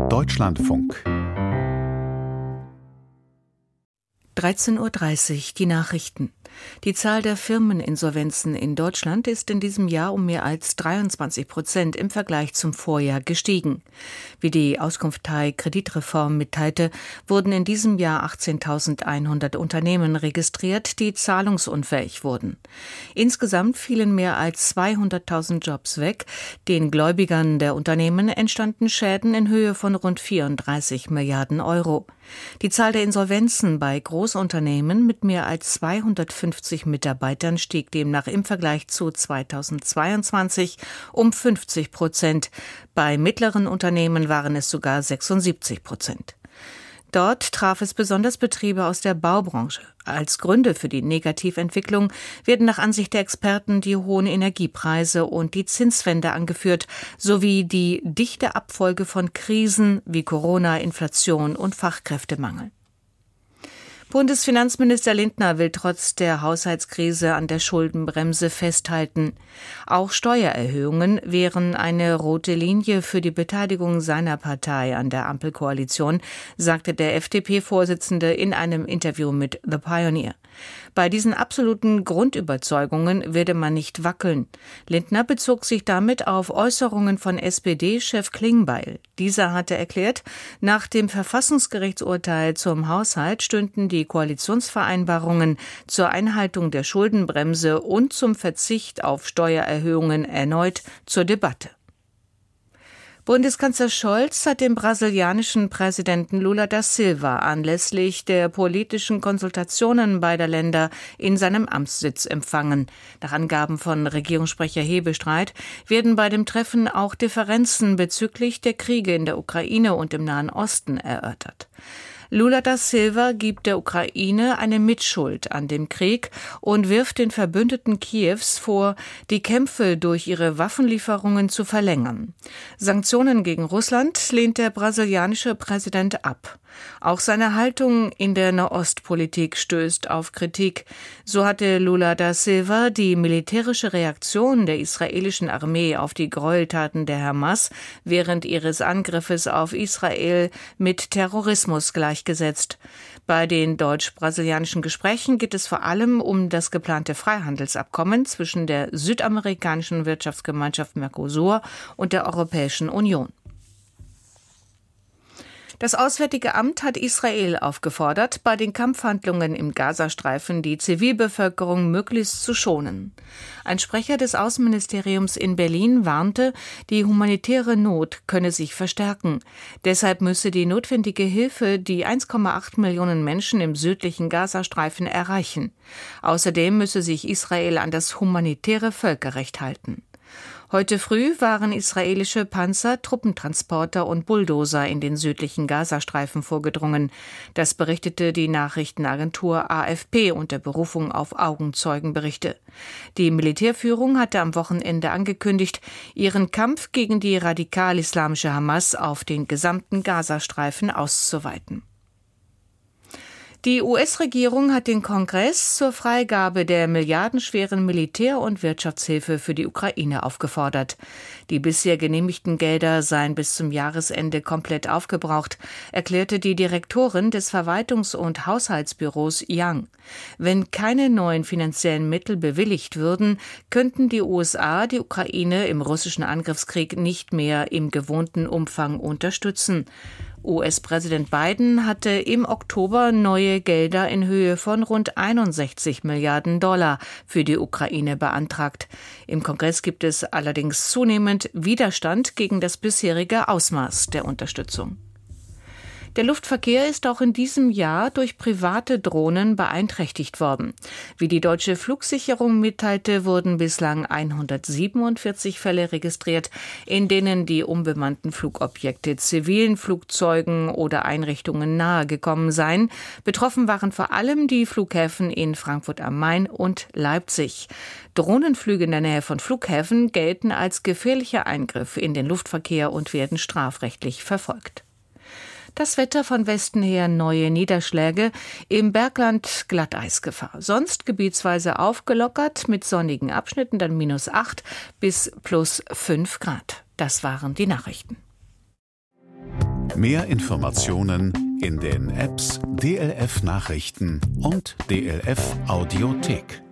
Deutschlandfunk 13:30 Uhr, die Nachrichten. Die Zahl der Firmeninsolvenzen in Deutschland ist in diesem Jahr um mehr als 23% im Vergleich zum Vorjahr gestiegen. Wie die Auskunftei Kreditreform mitteilte, wurden in diesem Jahr 18.100 Unternehmen registriert, die zahlungsunfähig wurden. Insgesamt fielen mehr als 200.000 Jobs weg. Den Gläubigern der Unternehmen entstanden Schäden in Höhe von rund 34 Milliarden Euro. Die Zahl der Insolvenzen bei Großunternehmen mit mehr als 250 Mitarbeitern stieg demnach im Vergleich zu 2022 um 50%. Bei mittleren Unternehmen waren es sogar 76%. Dort traf es besonders Betriebe aus der Baubranche. Als Gründe für die Negativentwicklung werden nach Ansicht der Experten die hohen Energiepreise und die Zinswende angeführt, sowie die dichte Abfolge von Krisen wie Corona, Inflation und Fachkräftemangel. Bundesfinanzminister Lindner will trotz der Haushaltskrise an der Schuldenbremse festhalten. Auch Steuererhöhungen wären eine rote Linie für die Beteiligung seiner Partei an der Ampelkoalition, sagte der FDP-Vorsitzende in einem Interview mit The Pioneer. Bei diesen absoluten Grundüberzeugungen werde man nicht wackeln. Lindner bezog sich damit auf Äußerungen von SPD-Chef Klingbeil. Dieser hatte erklärt, nach dem Verfassungsgerichtsurteil zum Haushalt stünden die Koalitionsvereinbarungen zur Einhaltung der Schuldenbremse und zum Verzicht auf Steuererhöhungen erneut zur Debatte. Bundeskanzler Scholz hat den brasilianischen Präsidenten Lula da Silva anlässlich der politischen Konsultationen beider Länder in seinem Amtssitz empfangen. Nach Angaben von Regierungssprecher Hebestreit werden bei dem Treffen auch Differenzen bezüglich der Kriege in der Ukraine und im Nahen Osten erörtert. Lula da Silva gibt der Ukraine eine Mitschuld an dem Krieg und wirft den Verbündeten Kiews vor, die Kämpfe durch ihre Waffenlieferungen zu verlängern. Sanktionen gegen Russland lehnt der brasilianische Präsident ab. Auch seine Haltung in der Nahostpolitik stößt auf Kritik. So hatte Lula da Silva die militärische Reaktion der israelischen Armee auf die Gräueltaten der Hamas während ihres Angriffes auf Israel mit Terrorismus gleichgesetzt. Bei den deutsch-brasilianischen Gesprächen geht es vor allem um das geplante Freihandelsabkommen zwischen der südamerikanischen Wirtschaftsgemeinschaft Mercosur und der Europäischen Union. Das Auswärtige Amt hat Israel aufgefordert, bei den Kampfhandlungen im Gazastreifen die Zivilbevölkerung möglichst zu schonen. Ein Sprecher des Außenministeriums in Berlin warnte, die humanitäre Not könne sich verstärken. Deshalb müsse die notwendige Hilfe die 1,8 Millionen Menschen im südlichen Gazastreifen erreichen. Außerdem müsse sich Israel an das humanitäre Völkerrecht halten. Heute früh waren israelische Panzer, Truppentransporter und Bulldozer in den südlichen Gazastreifen vorgedrungen. Das berichtete die Nachrichtenagentur AFP unter Berufung auf Augenzeugenberichte. Die Militärführung hatte am Wochenende angekündigt, ihren Kampf gegen die radikal-islamische Hamas auf den gesamten Gazastreifen auszuweiten. Die US-Regierung hat den Kongress zur Freigabe der milliardenschweren Militär- und Wirtschaftshilfe für die Ukraine aufgefordert. Die bisher genehmigten Gelder seien bis zum Jahresende komplett aufgebraucht, erklärte die Direktorin des Verwaltungs- und Haushaltsbüros Young. Wenn keine neuen finanziellen Mittel bewilligt würden, könnten die USA die Ukraine im russischen Angriffskrieg nicht mehr im gewohnten Umfang unterstützen. US-Präsident Biden hatte im Oktober neue Gelder in Höhe von rund 61 Milliarden Dollar für die Ukraine beantragt. Im Kongress gibt es allerdings zunehmend Widerstand gegen das bisherige Ausmaß der Unterstützung. Der Luftverkehr ist auch in diesem Jahr durch private Drohnen beeinträchtigt worden. Wie die deutsche Flugsicherung mitteilte, wurden bislang 147 Fälle registriert, in denen die unbemannten Flugobjekte zivilen Flugzeugen oder Einrichtungen nahegekommen seien. Betroffen waren vor allem die Flughäfen in Frankfurt am Main und Leipzig. Drohnenflüge in der Nähe von Flughäfen gelten als gefährlicher Eingriff in den Luftverkehr und werden strafrechtlich verfolgt. Das Wetter: von Westen her neue Niederschläge, im Bergland Glatteisgefahr. Sonst gebietsweise aufgelockert mit sonnigen Abschnitten, dann -8 bis +5 Grad. Das waren die Nachrichten. Mehr Informationen in den Apps DLF Nachrichten und DLF Audiothek.